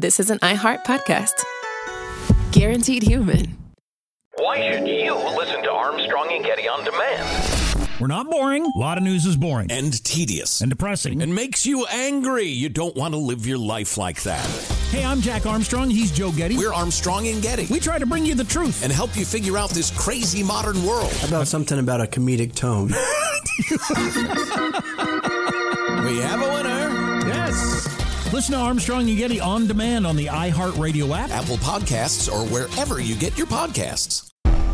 this is an iHeart podcast. Guaranteed human. Why should you listen to Armstrong and Getty on demand? We're not boring. A lot of news is boring. And tedious. And depressing. And makes you angry. You don't want to live your life like that. Hey, I'm Jack Armstrong. He's Joe Getty. We're Armstrong and Getty. We try to bring you the truth. And help you figure out this crazy modern world. How about something about a comedic tone? We have a winner. Yes. Listen to Armstrong and Getty on demand on the iHeartRadio app, Apple Podcasts, or wherever you get your podcasts.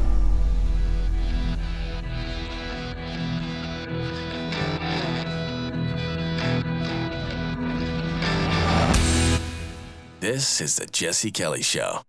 This is the Jesse Kelly Show.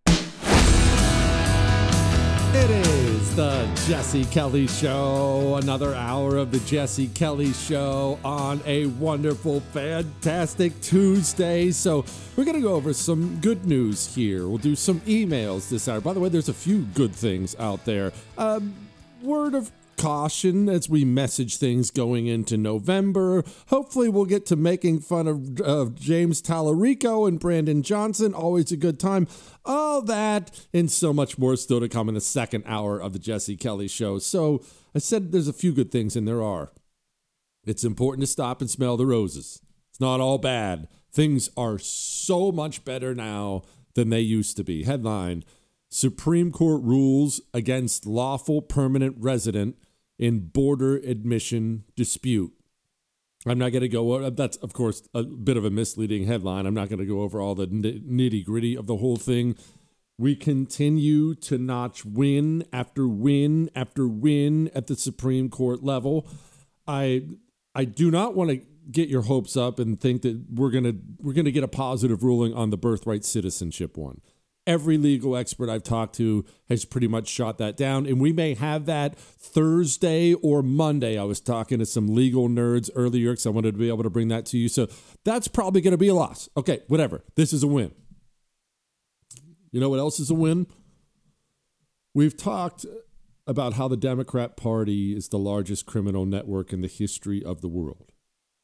It is the Jesse Kelly Show, another hour of the Jesse Kelly Show on a wonderful, fantastic Tuesday. So we're going to go over some good news here. We'll do some emails this hour. By the way, there's a few good things out there. Word of caution as we message things going into November. Hopefully we'll get to making fun of James Tallarico and Brandon Johnson. Always a good time. All that and so much more still to come in the second hour of the Jesse Kelly Show. So I said there's a few good things, and there are. It's important to stop and smell the roses. It's not all bad. Things are so much better now than they used to be. Headline: Supreme Court rules against lawful permanent resident in border admission dispute. I'm not going to go, that's of course a bit of a misleading headline. I'm not going to go over all the nitty gritty of the whole thing. We continue to notch win after win after win at the Supreme Court level. I do not want to get your hopes up and think that we're going to get a positive ruling on the birthright citizenship one. Every legal expert I've talked to has pretty much shot that down, and we may have that Thursday or Monday. I was talking to some legal nerds earlier because I wanted to be able to bring that to you. So that's probably going to be a loss. Okay, whatever. This is a win. You know what else is a win? We've talked about how the Democrat Party is the largest criminal network in the history of the world.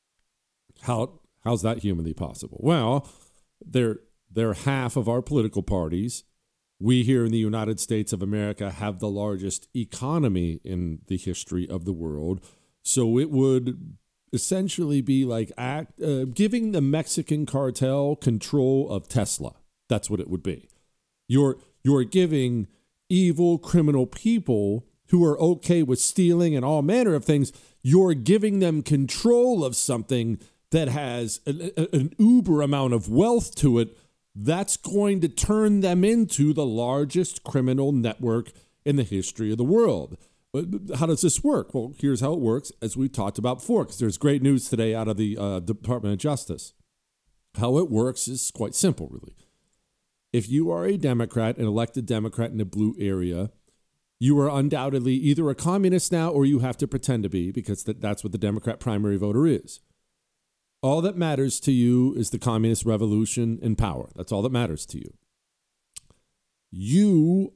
How's that humanly possible? Well, they're half of our political parties. We here in the United States of America have the largest economy in the history of the world. So it would essentially be like giving the Mexican cartel control of Tesla. That's what it would be. You're giving evil criminal people who are okay with stealing and all manner of things, you're giving them control of something that has an uber amount of wealth to it. That's going to turn them into the largest criminal network in the history of the world. How does this work? Well, here's how it works, as we talked about before, because there's great news today out of the Department of Justice. How it works is quite simple, really. If you are a Democrat, an elected Democrat in a blue area, you are undoubtedly either a communist now or you have to pretend to be, because that's what the Democrat primary voter is. All that matters to you is the communist revolution and power. That's all that matters to you. You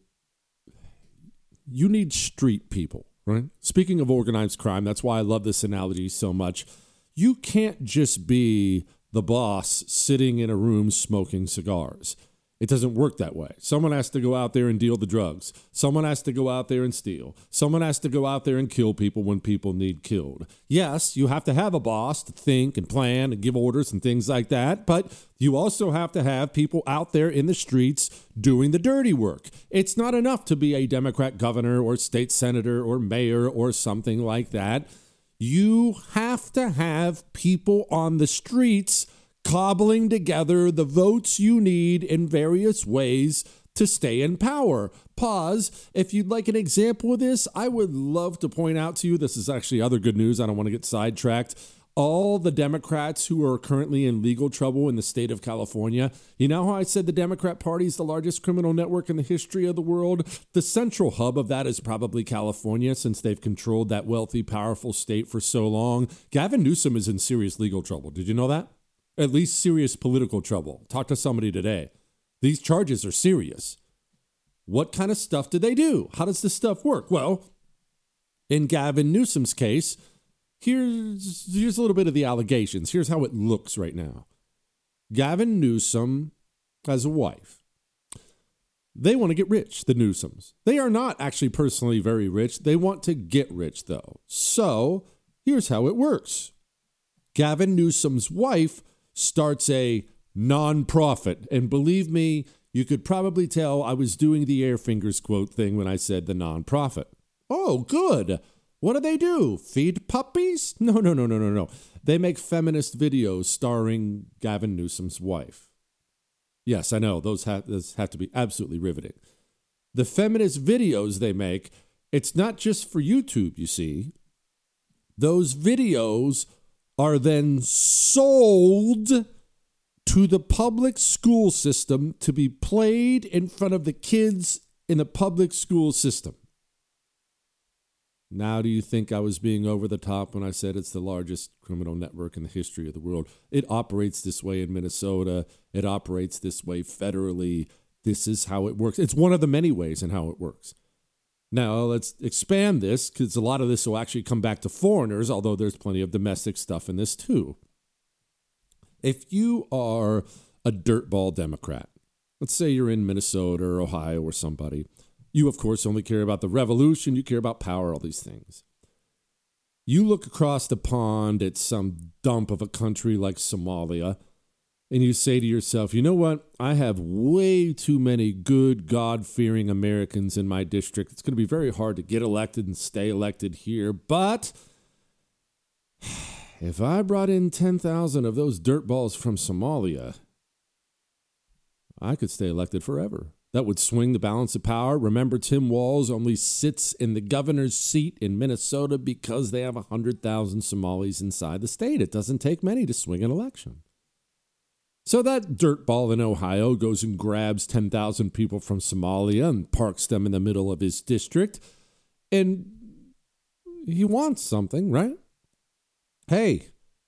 need street people, right? Speaking of organized crime, that's why I love this analogy so much. You can't just be the boss sitting in a room smoking cigars. It doesn't work that way. Someone has to go out there and deal the drugs. Someone has to go out there and steal. Someone has to go out there and kill people when people need killed. Yes, you have to have a boss to think and plan and give orders and things like that, but you also have to have people out there in the streets doing the dirty work. It's not enough to be a Democrat governor or state senator or mayor or something like that. You have to have people on the streets cobbling together the votes you need in various ways to stay in power. Pause. If you'd like an example of this, I would love to point out to you, this is actually other good news, I don't want to get sidetracked, all the Democrats who are currently in legal trouble in the state of California. You know how I said the Democrat Party is the largest criminal network in the history of the world? The central hub of that is probably California, since they've controlled that wealthy, powerful state for so long. Gavin Newsom is in serious legal trouble. Did you know that? At least serious political trouble. Talk to somebody today. These charges are serious. What kind of stuff do they do? How does this stuff work? Well, in Gavin Newsom's case, here's a little bit of the allegations. Here's how it looks right now. Gavin Newsom has a wife. They want to get rich, the Newsoms. They are not actually personally very rich. They want to get rich, though. So here's how it works. Gavin Newsom's wife starts a nonprofit. And believe me, you could probably tell I was doing the Air Fingers quote thing when I said the nonprofit. Oh, good. What do? Feed puppies? No. They make feminist videos starring Gavin Newsom's wife. Yes, I know. Those have to be absolutely riveting. The feminist videos they make, it's not just for YouTube, you see. Those videos are then sold to the public school system to be played in front of the kids in the public school system. Now, do you think I was being over the top when I said it's the largest criminal network in the history of the world? It operates this way in Minnesota. It operates this way federally. This is how it works. It's one of the many ways in how it works. Now, let's expand this because a lot of this will actually come back to foreigners, although there's plenty of domestic stuff in this too. If you are a dirtball Democrat, let's say you're in Minnesota or Ohio or somebody, you, of course, only care about the revolution. You care about power, all these things. You look across the pond at some dump of a country like Somalia, and you say to yourself, you know what? I have way too many good, God-fearing Americans in my district. It's going to be very hard to get elected and stay elected here. But if I brought in 10,000 of those dirtballs from Somalia, I could stay elected forever. That would swing the balance of power. Remember, Tim Walz only sits in the governor's seat in Minnesota because they have 100,000 Somalis inside the state. It doesn't take many to swing an election. So that dirtball in Ohio goes and grabs 10,000 people from Somalia and parks them in the middle of his district. And he wants something, right? Hey,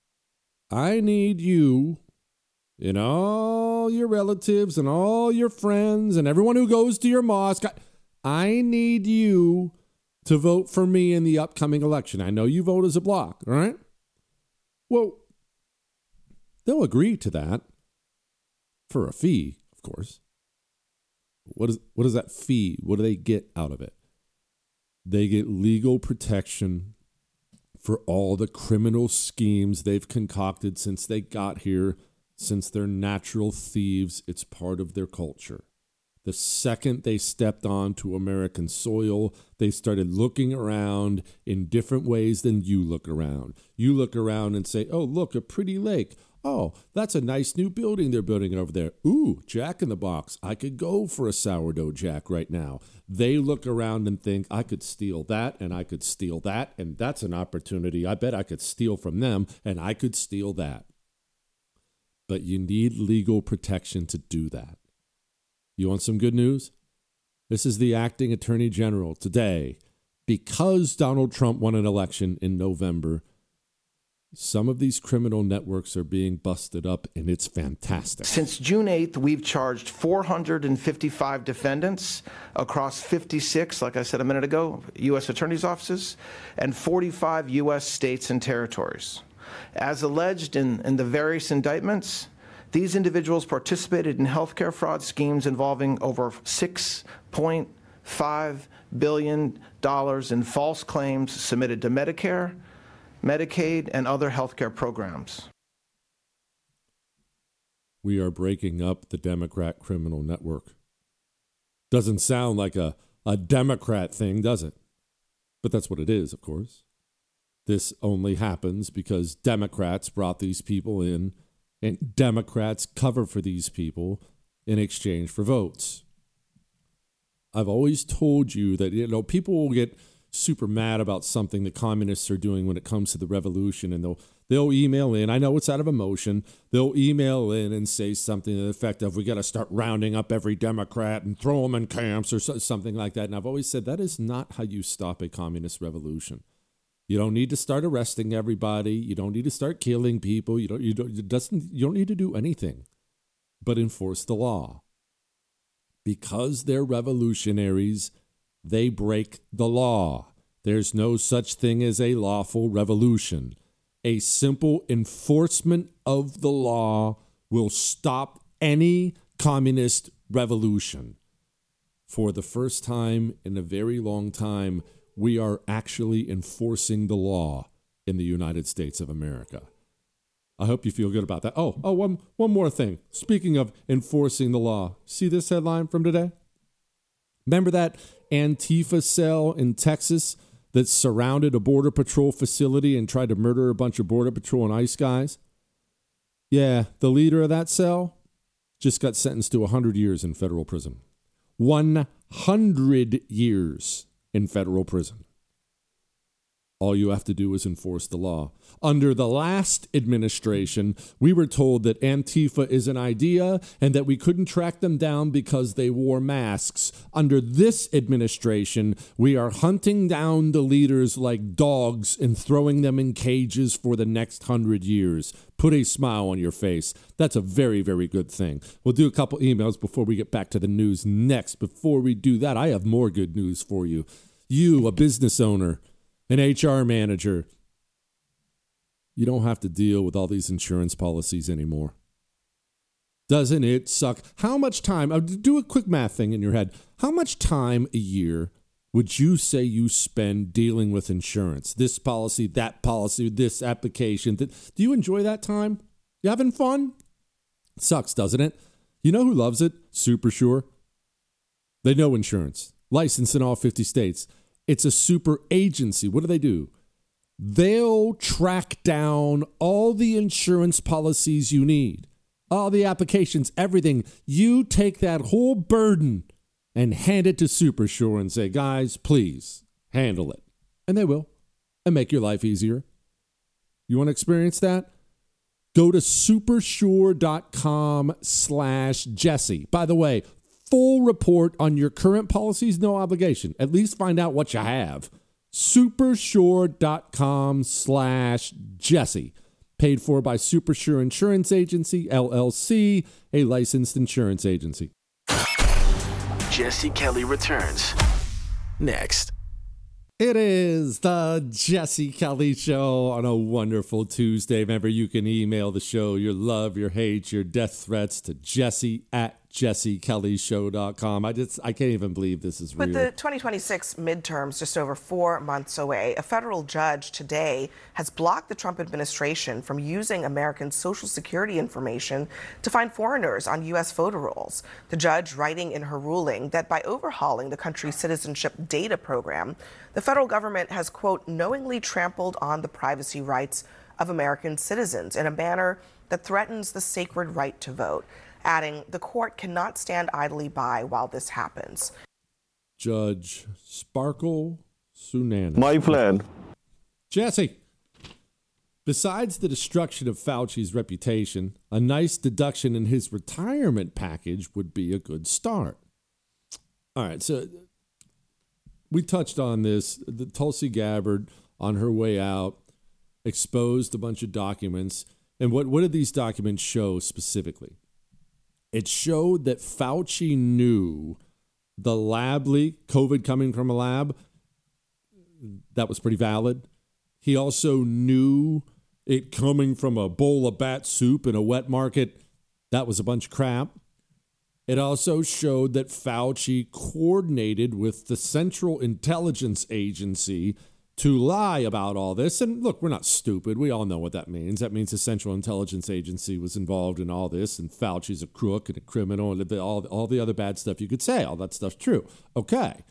I need you and all your relatives and all your friends and everyone who goes to your mosque. I need you to vote for me in the upcoming election. I know you vote as a bloc, all right? Well, they'll agree to that for a fee, of course. What is that fee? What do they get out of it? They get legal protection for all the criminal schemes they've concocted since they got here. Since they're natural thieves, it's part of their culture. The second they stepped onto American soil, they started looking around in different ways than you look around. You look around and say, oh, look, a pretty lake. Oh, that's a nice new building they're building over there. Ooh, Jack in the Box. I could go for a sourdough Jack right now. They look around and think, I could steal that, and I could steal that, and that's an opportunity. I bet I could steal from them, and I could steal that. But you need legal protection to do that. You want some good news? This is the acting attorney general today. Because Donald Trump won an election in November, some of these criminal networks are being busted up, and it's fantastic. Since June 8th, we've charged 455 defendants across 56, like I said a minute ago, U.S. attorney's offices, and 45 U.S. states and territories. As alleged in the various indictments, these individuals participated in healthcare fraud schemes involving over $6.5 billion in false claims submitted to Medicare, Medicaid, and other healthcare programs. We are breaking up the Democrat criminal network. Doesn't sound like a Democrat thing, does it? But that's what it is, of course. This only happens because Democrats brought these people in, and Democrats cover for these people in exchange for votes. I've always told you that, people will get super mad about something the communists are doing when it comes to the revolution, and they'll email in. I know it's out of emotion. They'll email in and say something to the effect of, we got to start rounding up every Democrat and throw them in camps or something like that. And I've always said that is not how you stop a communist revolution. You don't need to start arresting everybody. You don't need to start killing people. You don't need to do anything but enforce the law. Because they're revolutionaries, they break the law. There's no such thing as a lawful revolution. A simple enforcement of the law will stop any communist revolution. For the first time in a very long time, we are actually enforcing the law in the United States of America. I hope you feel good about that. One more thing. Speaking of enforcing the law, see this headline from today? Remember that Antifa cell in Texas that surrounded a Border Patrol facility and tried to murder a bunch of Border Patrol and ICE guys? Yeah, the leader of that cell just got sentenced to 100 years in federal prison. 100 years in federal prison. All you have to do is enforce the law. Under the last administration, we were told that Antifa is an idea and that we couldn't track them down because they wore masks. Under this administration, we are hunting down the leaders like dogs and throwing them in cages for the next 100 years. Put a smile on your face. That's a very, very good thing. We'll do a couple emails before we get back to the news next. Before we do that, I have more good news for you. You, a business owner, an HR manager, you don't have to deal with all these insurance policies anymore. Doesn't it suck? How much time, do a quick math thing in your head. How much time a year would you say you spend dealing with insurance? This policy, that policy, this application. Do you enjoy that time? You having fun? It sucks, doesn't it? You know who loves it? Super Sure. They know insurance. Licensed in all 50 states. It's a super agency. What do? They'll track down all the insurance policies you need, all the applications, everything. You take that whole burden and hand it to Super Sure and say, guys, please handle it. And they will, and make your life easier. You want to experience that? Go to supersure.com/Jesse. By the way, full report on your current policies, no obligation. At least find out what you have. Supersure.com/Jesse. Paid for by Super Sure Insurance Agency, LLC, a licensed insurance agency. Jesse Kelly returns next. It is the Jesse Kelly Show on a wonderful Tuesday. Remember, you can email the show your love, your hate, your death threats to jesse@jessekellyshow.com. I can't even believe this is real. With the 2026 midterms just over 4 months away, a federal judge today has blocked the Trump administration from using American Social Security information to find foreigners on U.S. voter rolls. The judge writing in her ruling that by overhauling the country's citizenship data program, the federal government has, quote, knowingly trampled on the privacy rights of American citizens in a manner that threatens the sacred right to vote, adding the court cannot stand idly by while this happens. Judge Sparkle Sunana. My plan. Jesse, besides the destruction of Fauci's reputation, a nice deduction in his retirement package would be a good start. All right, so we touched on this. The Tulsi Gabbard, on her way out, exposed a bunch of documents. And what did these documents show specifically? It showed that Fauci knew the lab leak, COVID coming from a lab. That was pretty valid. He also knew it coming from a bowl of bat soup in a wet market. That was a bunch of crap. It also showed that Fauci coordinated with the Central Intelligence Agency to lie about all this. And look, we're not stupid. We all know what that means. That means the Central Intelligence Agency was involved in all this, and Fauci's a crook and a criminal, and all the other bad stuff you could say. All that stuff's true. Okay.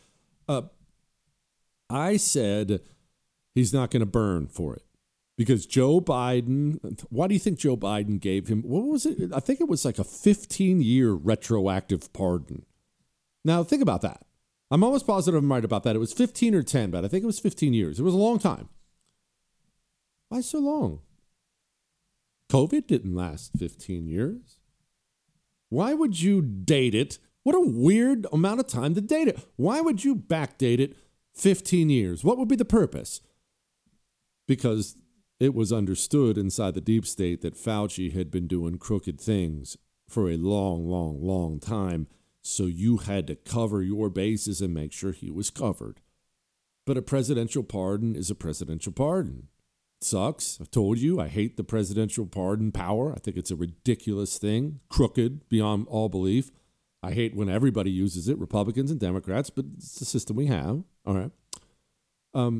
I said he's not going to burn for it. Because Joe Biden, why do you think Joe Biden gave him, what was it? I think it was like a 15-year retroactive pardon. Now, think about that. I'm almost positive I'm right about that. It was 15 or 10, but I think it was 15 years. It was a long time. Why so long? COVID didn't last 15 years. Why would you date it? What a weird amount of time to date it. Why would you backdate it 15 years? What would be the purpose? Because it was understood inside the deep state that Fauci had been doing crooked things for a long, long, long time. So you had to cover your bases and make sure he was covered. But a presidential pardon is a presidential pardon. sucks. I've told you, I hate the presidential pardon power. I think it's a ridiculous thing, crooked beyond all belief. I hate when everybody uses it, Republicans and Democrats, but it's the system we have. All right.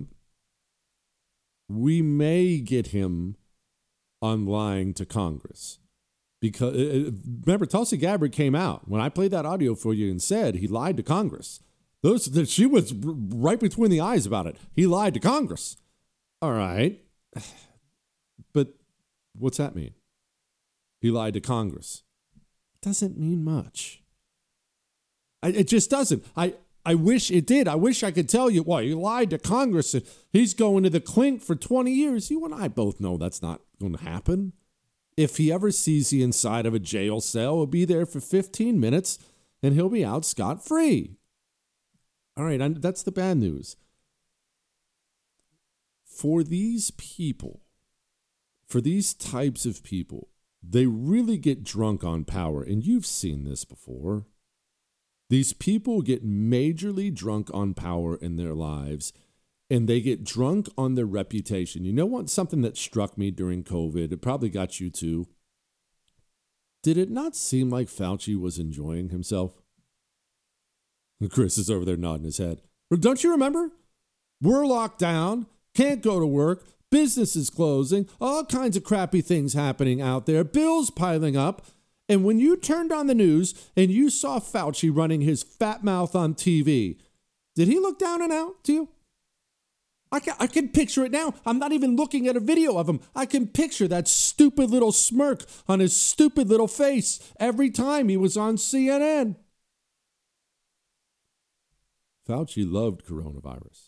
We may get him on lying to Congress. Because, remember, Tulsi Gabbard came out when I played that audio for you and said he lied to Congress. She was right between the eyes about it. He lied to Congress. All right. But what's that mean? He lied to Congress. It doesn't mean much. It just doesn't. I wish it did. I wish I could tell you, well, he lied to Congress and he's going to the clink for 20 years. You and I both know that's not going to happen. If he ever sees the inside of a jail cell, he'll be there for 15 minutes and he'll be out scot-free. All right, that's the bad news. For these people, for these types of people, they really get drunk on power. And you've seen this before. These people get majorly drunk on power in their lives, and they get drunk on their reputation. You know what? Something that struck me during COVID, it probably got you too. Did it not seem like Fauci was enjoying himself? Chris is over there nodding his head. Don't you remember? We're locked down, can't go to work, business is closing, all kinds of crappy things happening out there, bills piling up. And when you turned on the news and you saw Fauci running his fat mouth on TV, did he look down and out to you? I can picture it now. I'm not even looking at a video of him. I can picture that stupid little smirk on his stupid little face every time he was on CNN. Fauci loved coronavirus.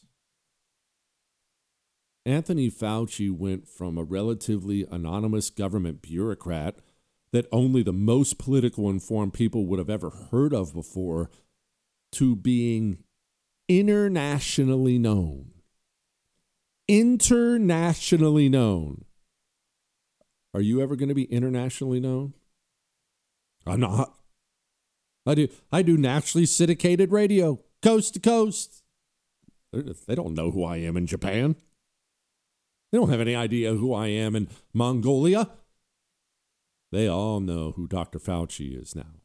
Anthony Fauci went from a relatively anonymous government bureaucrat that only the most politically informed people would have ever heard of before to being internationally known. Internationally known. Are you ever going to be internationally known? I'm not. I do nationally syndicated radio, coast to coast. They don't know who I am in Japan. They don't have any idea who I am in Mongolia. They all know who Dr. Fauci is now.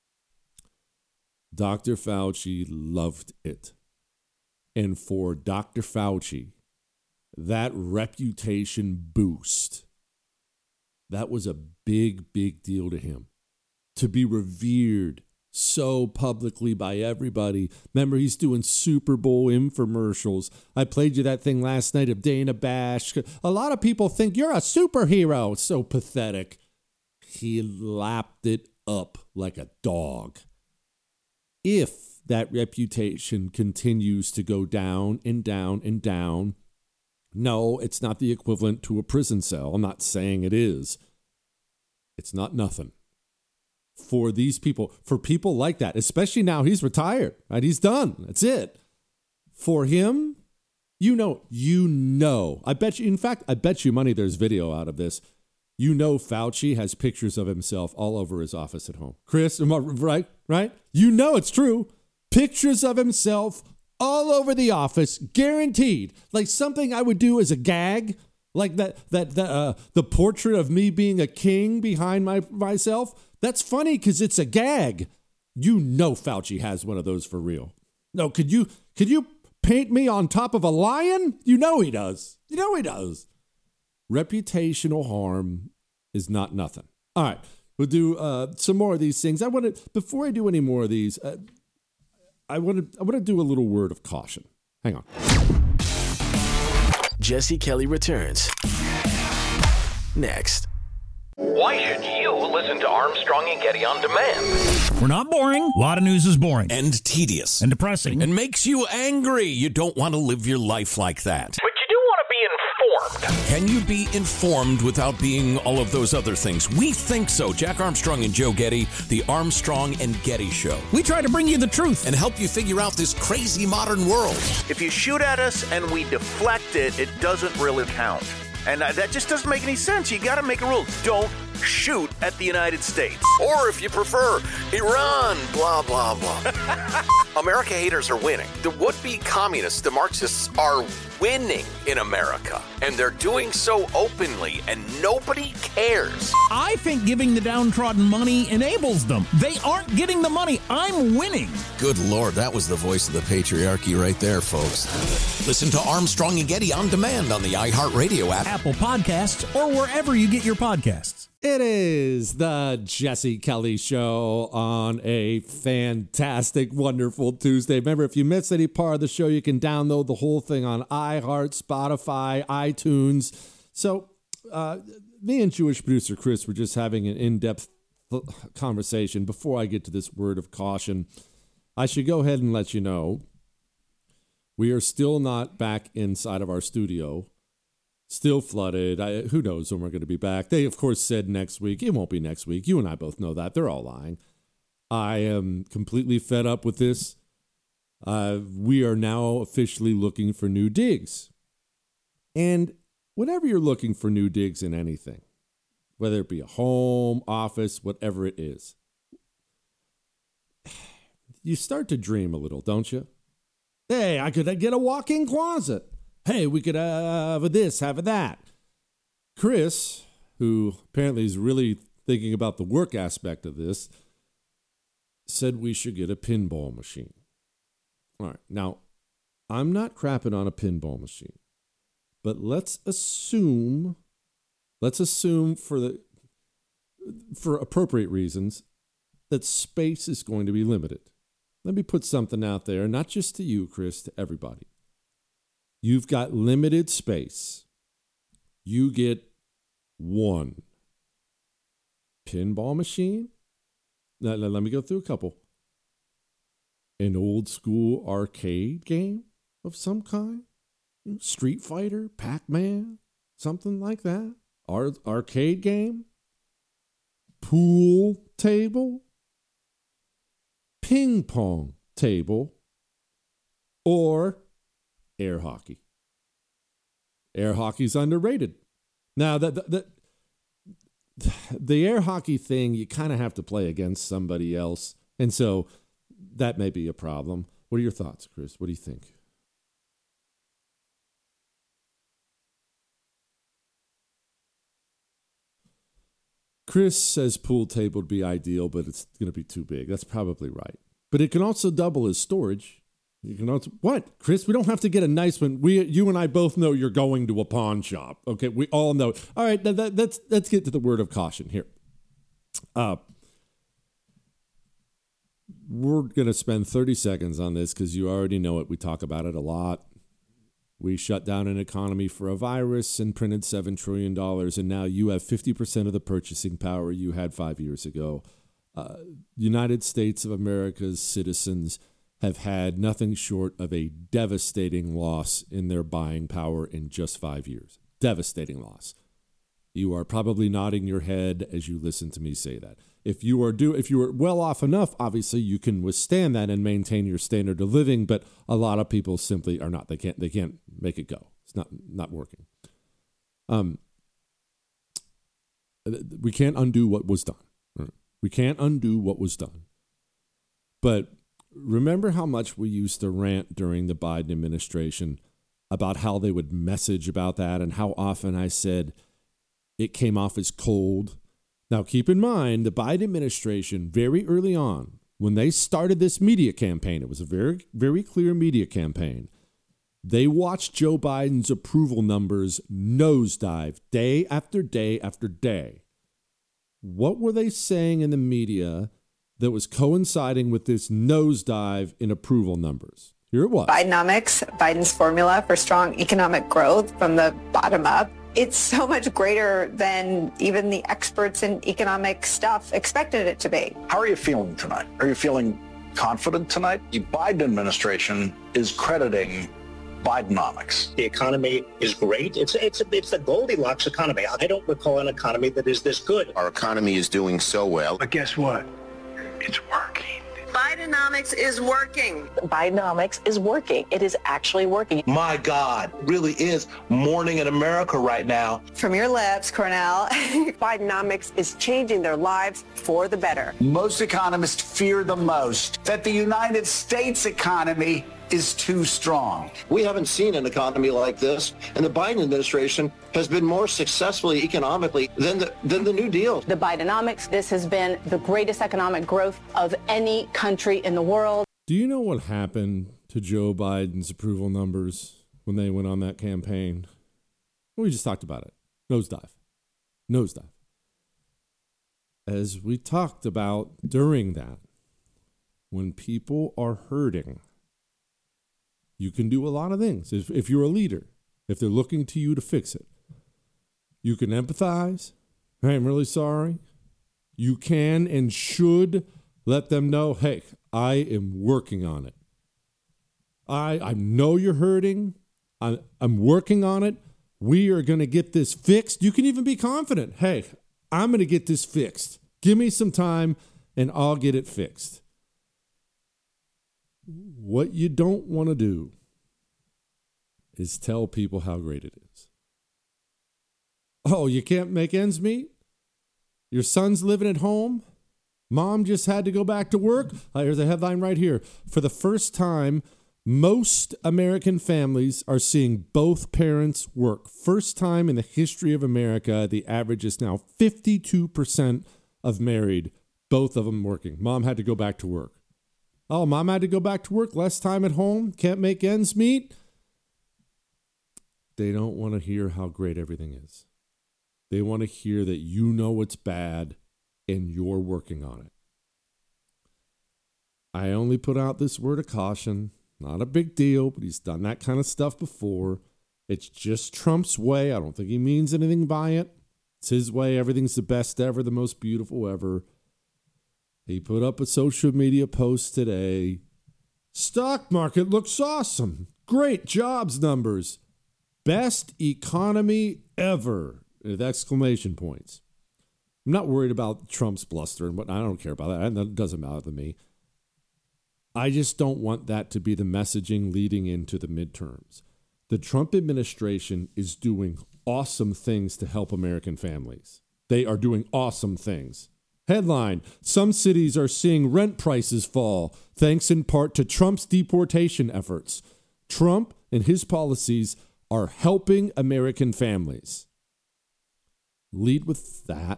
Dr. Fauci loved it. And for Dr. Fauci, that reputation boost, that was a big, big deal to him. To be revered so publicly by everybody. Remember, he's doing Super Bowl infomercials. I played you that thing last night of Dana Bash. A lot of people think you're a superhero. It's so pathetic. He lapped it up like a dog. If that reputation continues to go down and down and down, no, it's not the equivalent to a prison cell. I'm not saying it is. It's not nothing. For these people, for people like that, especially now he's retired, right? He's done. That's it. For him, you know, I bet you, in fact, I bet you money there's video out of this. You know Fauci has pictures of himself all over his office at home. Chris, am I right? Right? You know it's true. Pictures of himself all over the office, guaranteed. Like something I would do as a gag, like the portrait of me being a king behind myself. That's funny because it's a gag. You know Fauci has one of those for real. No, could you paint me on top of a lion? You know he does. You know he does. Reputational harm is not nothing. All right, we'll do some more of these things. Before I do any more of these, I want to do a little word of caution. Hang on. Jesse Kelly returns next. Why should you listen to Armstrong and Getty on demand? We're not boring. A lot of news is boring. And tedious. And depressing. And makes you angry. You don't want to live your life like that. But you do want to be informed. Can you be informed without being all of those other things? We think so. Jack Armstrong and Joe Getty, the Armstrong and Getty Show. We try to bring you the truth and help you figure out this crazy modern world. If you shoot at us and we deflect it, it doesn't really count. And that just doesn't make any sense. You got to make a rule. Don't shoot at the United States. Or if you prefer, Iran, blah, blah, blah. America haters are winning. The would-be communists, the Marxists, are winning in America. And they're doing so openly, and nobody cares. I think giving the downtrodden money enables them. They aren't getting the money. I'm winning. Good Lord, that was the voice of the patriarchy right there, folks. Listen to Armstrong and Getty on demand on the iHeartRadio app, Apple Podcasts, or wherever you get your podcasts. It is the Jesse Kelly Show on a fantastic, wonderful Tuesday. Remember, if you missed any part of the show, you can download the whole thing on iHeart, Spotify, iTunes. So me and Jewish producer Chris were just having an in-depth conversation. Before I get to this word of caution, I should go ahead and let you know we are still not back inside of our studio. Still flooded. Who knows when we're going to be back? They, of course, said next week. It won't be next week. You and I both know that. They're all lying. I am completely fed up with this. We are now officially looking for new digs. And whenever you're looking for new digs in anything, whether it be a home, office, whatever it is, you start to dream a little, don't you? Hey, I could get a walk-in closet. Hey, we could have a this, have a that. Chris, who apparently is really thinking about the work aspect of this, said we should get a pinball machine. All right, now, I'm not crapping on a pinball machine, but let's assume for appropriate reasons that space is going to be limited. Let me put something out there, not just to you, Chris, to everybody. You've got limited space. You get one pinball machine. Now, let me go through a couple. An old school arcade game of some kind. Street Fighter, Pac-Man, something like that. Arcade game. Pool table. Ping pong table. Or air hockey. Air hockey's underrated. Now, the air hockey thing, you kind of have to play against somebody else. And so that may be a problem. What are your thoughts, Chris? What do you think? Chris says pool table would be ideal, but it's going to be too big. That's probably right. But it can also double as storage. You can also, what, Chris? We don't have to get a nice one. You and I both know you're going to a pawn shop. Okay, we all know. All right, let's get to the word of caution here. We're going to spend 30 seconds on this because you already know it. We talk about it a lot. We shut down an economy for a virus and printed $7 trillion, and now you have 50% of the purchasing power you had 5 years ago. United States of America's citizens have had nothing short of a devastating loss in their buying power in just 5 years. Devastating loss. You are probably nodding your head as you listen to me say that. If you are well off enough, obviously you can withstand that and maintain your standard of living, but a lot of people simply are not. They can't make it go. It's not working. We can't undo what was done. We can't undo what was done. But remember how much we used to rant during the Biden administration about how they would message about that and how often I said it came off as cold. Now, keep in mind, the Biden administration, very early on, when they started this media campaign, it was a very, very clear media campaign. They watched Joe Biden's approval numbers nosedive day after day after day. What were they saying in the media that was coinciding with this nosedive in approval numbers? Here it was. Bidenomics, Biden's formula for strong economic growth from the bottom up. It's so much greater than even the experts in economic stuff expected it to be. How are you feeling tonight? Are you feeling confident tonight? The Biden administration is crediting Bidenomics. The economy is great. It's the Goldilocks economy. I don't recall an economy that is this good. Our economy is doing so well. But guess what? It's working. Biden Bidenomics is working. Bidenomics is working. It is actually working. My God, really is morning in America right now. From your lips, Cornell. Bidenomics is changing their lives for the better. Most economists fear the most that the United States economy is too strong. We haven't seen an economy like this, and the Biden administration has been more successfully economically than the New Deal. The Bidenomics, this has been the greatest economic growth of any country in the world. Do you know what happened to Joe Biden's approval numbers when they went on that campaign? We just talked about it. Nosedive. As we talked about during that, when people are hurting, you can do a lot of things. If you're a leader, if they're looking to you to fix it, you can empathize. Hey, I'm really sorry. You can and should let them know, hey, I am working on it. I know you're hurting. I'm working on it. We are going to get this fixed. You can even be confident. Hey, I'm going to get this fixed. Give me some time and I'll get it fixed. What you don't want to do is tell people how great it is. Oh, you can't make ends meet? Your son's living at home? Mom just had to go back to work? Here's a headline right here. For the first time, most American families are seeing both parents work. First time in the history of America, the average is now 52% of married, both of them working. Mom had to go back to work. Oh, mom had to go back to work, less time at home, can't make ends meet. They don't want to hear how great everything is. They want to hear that you know it's bad and you're working on it. I only put out this word of caution. Not a big deal, but he's done that kind of stuff before. It's just Trump's way. I don't think he means anything by it. It's his way. Everything's the best ever, the most beautiful ever. He put up a social media post today. Stock market looks awesome. Great jobs numbers. Best economy ever. With exclamation points. I'm not worried about Trump's bluster, and I don't care about that. That doesn't matter to me. I just don't want that to be the messaging leading into the midterms. The Trump administration is doing awesome things to help American families. They are doing awesome things. Headline, some cities are seeing rent prices fall, thanks in part to Trump's deportation efforts. Trump and his policies are helping American families. Lead with that.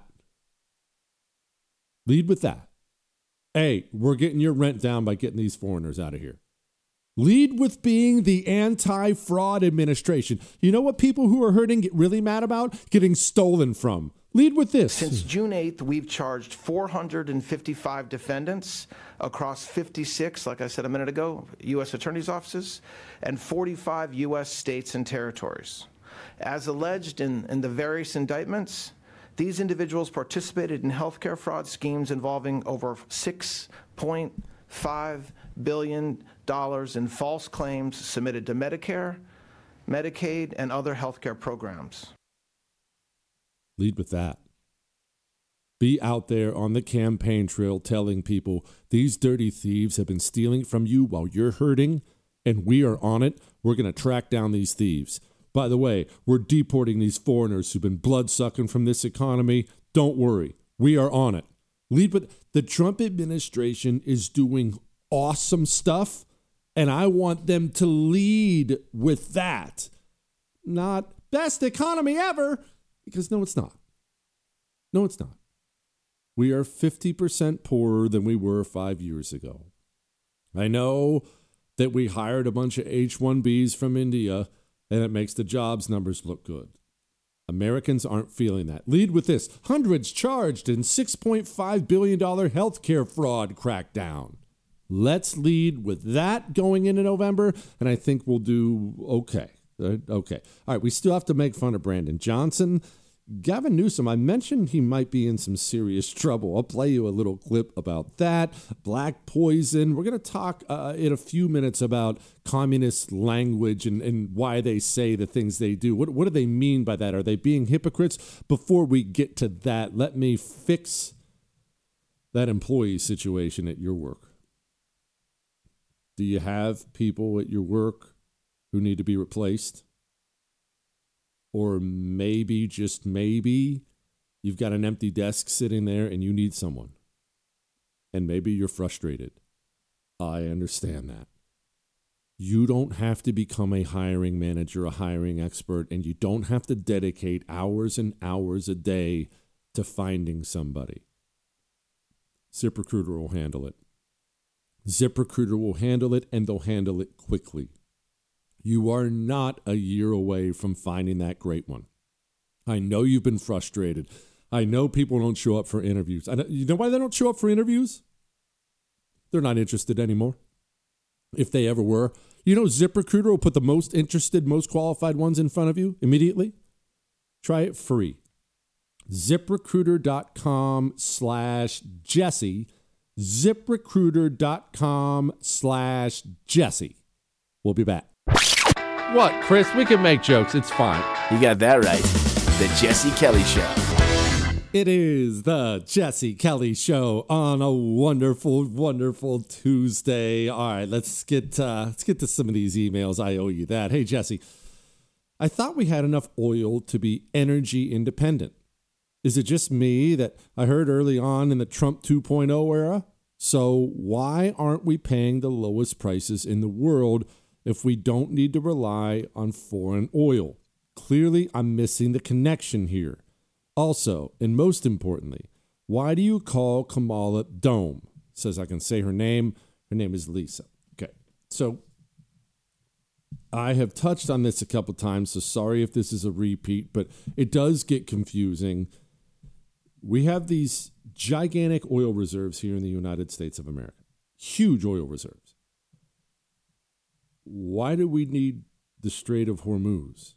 Lead with that. Hey, we're getting your rent down by getting these foreigners out of here. Lead with being the anti-fraud administration. You know what people who are hurting get really mad about? Getting stolen from. Lead with this. Since June 8th, we've charged 455 defendants across 56, like I said a minute ago, U.S. attorneys' offices, and 45 U.S. states and territories. As alleged in the various indictments, these individuals participated in healthcare fraud schemes involving over $6.5 billion in false claims submitted to Medicare, Medicaid, and other healthcare programs. Lead with that. Be out there on the campaign trail telling people these dirty thieves have been stealing from you while you're hurting, and we are on it. We're going to track down these thieves. By the way, we're deporting these foreigners who've been blood-sucking from this economy. Don't worry. We are on it. Lead with the Trump administration is doing awesome stuff, and I want them to lead with that. Not best economy ever, because no, it's not. No, it's not. We are 50% poorer than we were 5 years ago. I know that we hired a bunch of H-1Bs from India, and it makes the jobs numbers look good. Americans aren't feeling that. Lead with this. Hundreds charged in $6.5 billion healthcare fraud crackdown. Let's lead with that going into November, and I think we'll do okay. Okay. All right, we still have to make fun of Brandon Johnson. Gavin Newsom, I mentioned he might be in some serious trouble. I'll play you a little clip about that. Black poison. We're going to talk in a few minutes about communist language and why they say the things they do. What do they mean by that? Are they being hypocrites? Before we get to that, let me fix that employee situation at your work. Do you have people at your work who need to be replaced? Or maybe, just maybe, you've got an empty desk sitting there and you need someone. And maybe you're frustrated. I understand that. You don't have to become a hiring manager, a hiring expert, and you don't have to dedicate hours and hours a day to finding somebody. ZipRecruiter will handle it. ZipRecruiter will handle it, and they'll handle it quickly. You are not a year away from finding that great one. I know you've been frustrated. I know people don't show up for interviews. You know why they don't show up for interviews? They're not interested anymore. If they ever were. You know, ZipRecruiter will put the most interested, most qualified ones in front of you immediately. Try it free. ZipRecruiter.com/Jesse. ZipRecruiter.com/Jesse. We'll be back. What, Chris? We can make jokes. It's fine. You got that right. The Jesse Kelly Show. It is the Jesse Kelly Show on a wonderful, wonderful Tuesday. All right, let's get to some of these emails. I owe you that. Hey, Jesse, I thought we had enough oil to be energy independent. Is it just me that I heard early on in the Trump 2.0 era? So why aren't we paying the lowest prices in the world if we don't need to rely on foreign oil? Clearly, I'm missing the connection here. Also, and most importantly, why do you call Kamala Dome? Says I can say her name. Her name is Lisa. Okay, so I have touched on this a couple times, so sorry if this is a repeat, but it does get confusing. We have these gigantic oil reserves here in the United States of America. Huge oil reserves. Why do we need the Strait of Hormuz?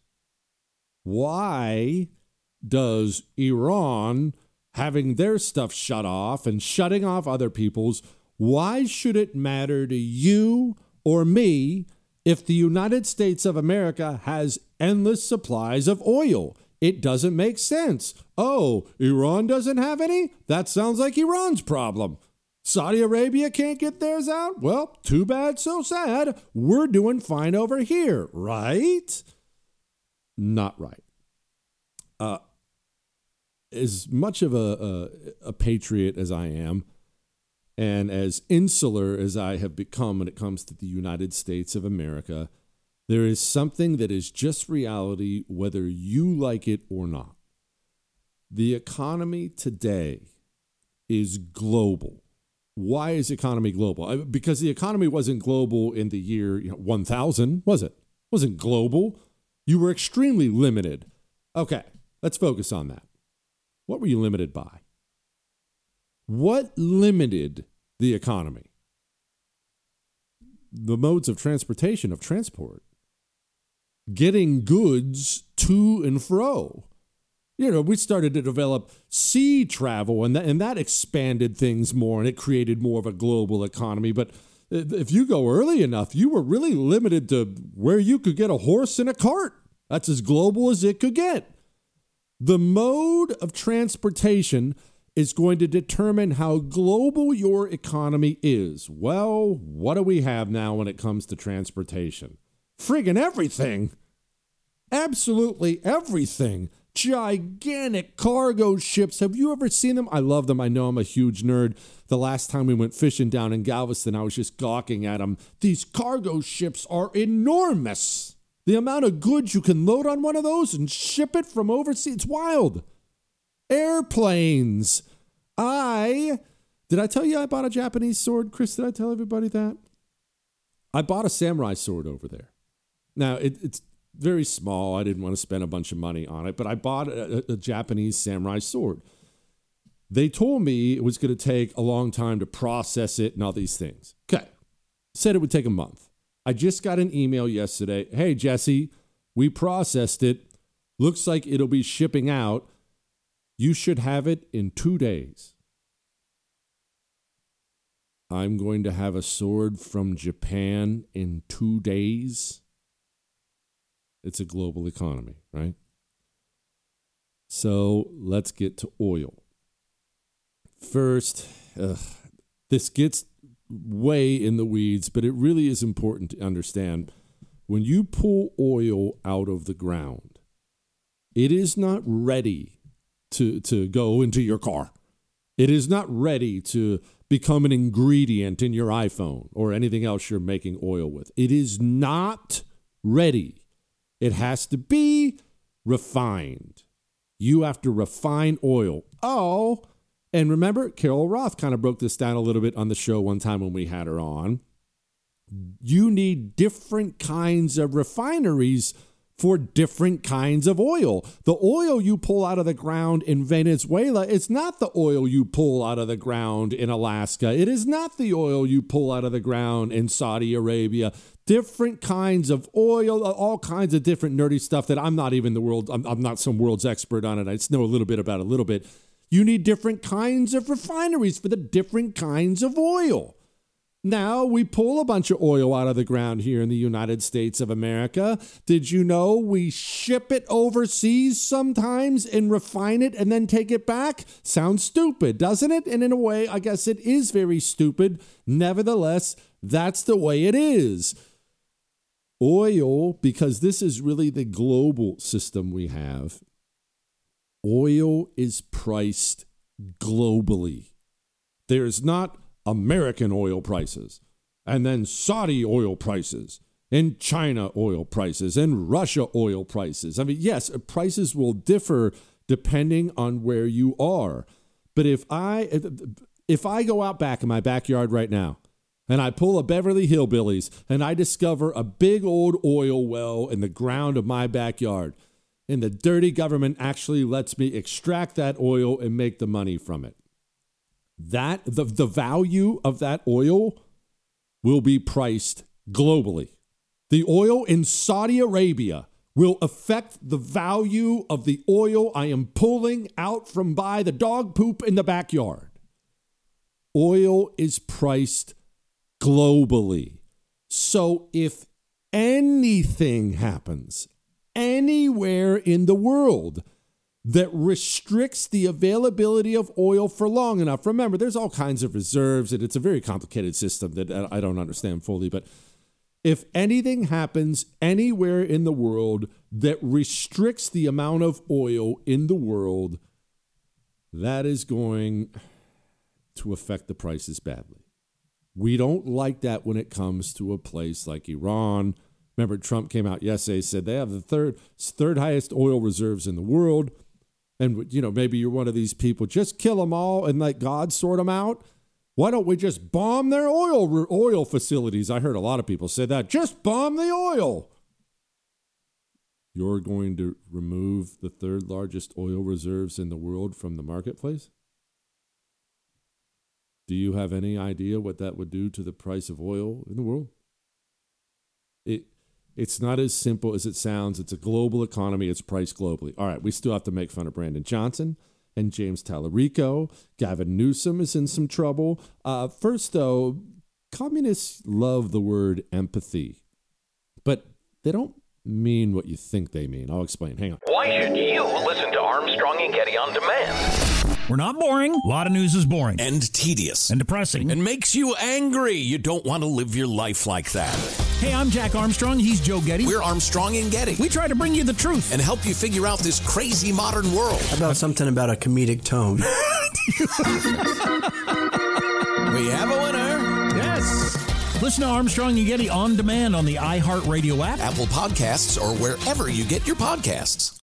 Why does Iran having their stuff shut off and shutting off other people's, why should it matter to you or me if the United States of America has endless supplies of oil? It doesn't make sense. Oh, Iran doesn't have any? That sounds like Iran's problem. Saudi Arabia can't get theirs out? Well, too bad, so sad. We're doing fine over here, right? Not right. As much of a patriot as I am, and as insular as I have become when it comes to the United States of America, there is something that is just reality, whether you like it or not. The economy today is global. Why is the economy global? Because the economy wasn't global in the year 1000, was it? It wasn't global. You were extremely limited. Okay, let's focus on that. What were you limited by? What limited the economy? The modes of transportation, of transport. Getting goods to and fro. You know, we started to develop sea travel, and that expanded things more, and it created more of a global economy. But if you go early enough, you were really limited to where you could get a horse and a cart. That's as global as it could get. The mode of transportation is going to determine how global your economy is. Well, what do we have now when it comes to transportation? Friggin' everything. Absolutely everything. Gigantic cargo ships. Have you ever seen them? I love them. I know I'm a huge nerd. The last time we went fishing down in Galveston, I was just gawking at them. These cargo ships are enormous. The amount of goods you can load on one of those and ship it from overseas, it's wild. Airplanes. Did I tell you I bought a Japanese sword? Chris, did I tell everybody that? I bought a samurai sword over there. Now, it's very small. I didn't want to spend a bunch of money on it, but I bought a Japanese samurai sword. They told me it was going to take a long time to process it and all these things. Okay. Said it would take a month. I just got an email yesterday. Hey, Jesse, we processed it. Looks like it'll be shipping out. You should have it in 2 days. I'm going to have a sword from Japan in 2 days. It's a global economy, right? So let's get to oil. First, this gets way in the weeds, but it really is important to understand. When you pull oil out of the ground, it is not ready to go into your car. It is not ready to become an ingredient in your iPhone or anything else you're making oil with. It is not ready. It has to be refined. You have to refine oil. Oh, and remember, Carol Roth kind of broke this down a little bit on the show one time when we had her on. You need different kinds of refineries for different kinds of oil. The oil you pull out of the ground in Venezuela is not the oil you pull out of the ground in Alaska. It is not the oil you pull out of the ground in Saudi Arabia. Different kinds of oil, all kinds of different nerdy stuff that I'm not even I'm not some world's expert on it. I just know a little bit about it, a little bit. You need different kinds of refineries for the different kinds of oil. Now, we pull a bunch of oil out of the ground here in the United States of America. Did you know we ship it overseas sometimes and refine it and then take it back? Sounds stupid, doesn't it? And in a way, I guess it is very stupid. Nevertheless, that's the way it is. Oil, because this is really the global system we have, oil is priced globally. There's not American oil prices, and then Saudi oil prices, and China oil prices, and Russia oil prices. I mean, yes, prices will differ depending on where you are. But if I go out back in my backyard right now, and I pull a Beverly Hillbillies, and I discover a big old oil well in the ground of my backyard, and the dirty government actually lets me extract that oil and make the money from it, that the value of that oil will be priced globally. The oil in Saudi Arabia will affect the value of the oil I am pulling out from by the dog poop in the backyard. Oil is priced globally. So if anything happens anywhere in the world that restricts the availability of oil for long enough. Remember, there's all kinds of reserves, and it's a very complicated system that I don't understand fully. But if anything happens anywhere in the world that restricts the amount of oil in the world, that is going to affect the prices badly. We don't like that when it comes to a place like Iran. Remember, Trump came out yesterday, said they have the third highest oil reserves in the world. And, you know, maybe you're one of these people, just kill them all and let God sort them out. Why don't we just bomb their oil facilities? I heard a lot of people say that. Just bomb the oil. You're going to remove the third largest oil reserves in the world from the marketplace? Do you have any idea what that would do to the price of oil in the world? It's not as simple as it sounds. It's a global economy. It's priced globally. All right, we still have to make fun of Brandon Johnson and James Tallarico. Gavin Newsom is in some trouble. First, though, communists love the word empathy, but they don't mean what you think they mean. I'll explain. Hang on. Why should you listen to Armstrong and Getty on Demand? We're not boring. A lot of news is boring. And tedious. And depressing. And makes you angry. You don't want to live your life like that. Hey, I'm Jack Armstrong. He's Joe Getty. We're Armstrong and Getty. We try to bring you the truth. And help you figure out this crazy modern world. How about something about a comedic tone? We have a winner. Yes. Listen to Armstrong and Getty on demand on the iHeartRadio app, Apple Podcasts, or wherever you get your podcasts.